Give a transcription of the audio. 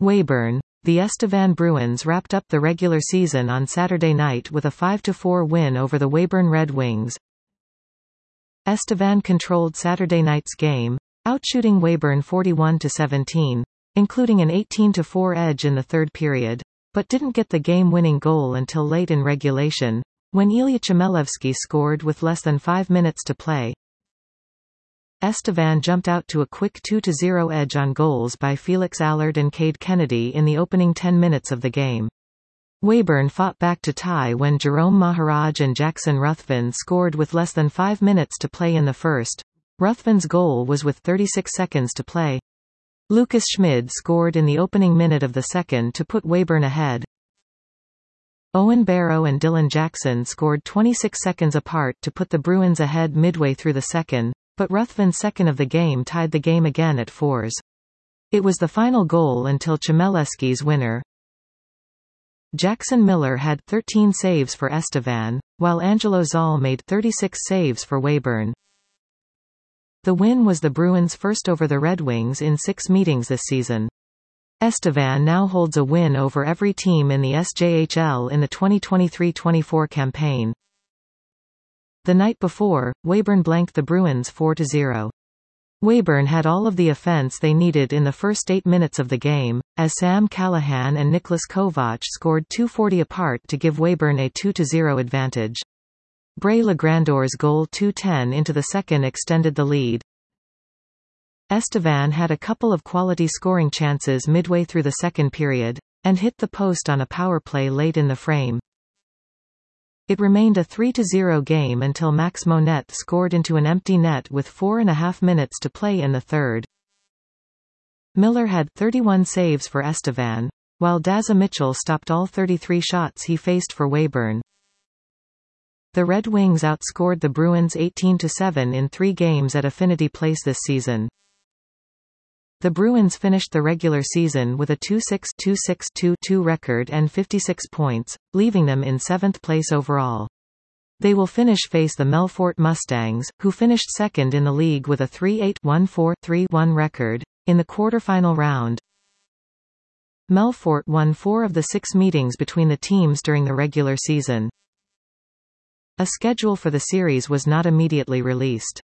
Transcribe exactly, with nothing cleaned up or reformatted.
Weyburn. The Estevan Bruins wrapped up the regular season on Saturday night with a five to four win over the Weyburn Red Wings. Estevan controlled Saturday night's game, outshooting Weyburn forty-one to seventeen, including an eighteen to four edge in the third period, but didn't get the game-winning goal until late in regulation, when Ilya Chmelevski scored with less than five minutes to play. Estevan jumped out to a quick two to zero edge on goals by Felix Allard and Cade Kennedy in the opening ten minutes of the game. Weyburn fought back to tie when Jerome Maharaj and Jackson Ruthven scored with less than five minutes to play in the first. Ruthven's goal was with thirty-six seconds to play. Lucas Schmid scored in the opening minute of the second to put Weyburn ahead. Owen Barrow and Dylan Jackson scored twenty-six seconds apart to put the Bruins ahead midway through the second, but Ruthven's second of the game tied the game again at fours. It was the final goal until Chmelevski's winner. Jackson Miller had thirteen saves for Estevan, while Angelo Zoll made thirty-six saves for Weyburn. The win was the Bruins' first over the Red Wings in six meetings this season. Estevan now holds a win over every team in the S J H L in the twenty twenty-three twenty-four campaign. The night before, Weyburn blanked the Bruins four to zero. Weyburn had all of the offense they needed in the first eight minutes of the game, as Sam Callahan and Nicholas Kovac scored two forty apart to give Weyburn a two to zero advantage. Bray Legrandor's goal two ten into the second extended the lead. Estevan had a couple of quality scoring chances midway through the second period, and hit the post on a power play late in the frame. It remained a three to zero game until Max Monette scored into an empty net with four and a half minutes to play in the third. Miller had thirty-one saves for Estevan, while Daza Mitchell stopped all thirty-three shots he faced for Weyburn. The Red Wings outscored the Bruins eighteen to seven in three games at Affinity Place this season. The Bruins finished the regular season with a two six two six two two record and fifty-six points, leaving them in seventh place overall. They will finish face the Melfort Mustangs, who finished second in the league with a three eight one four three one record, in the quarterfinal round. Melfort won four of the six meetings between the teams during the regular season. A schedule for the series was not immediately released.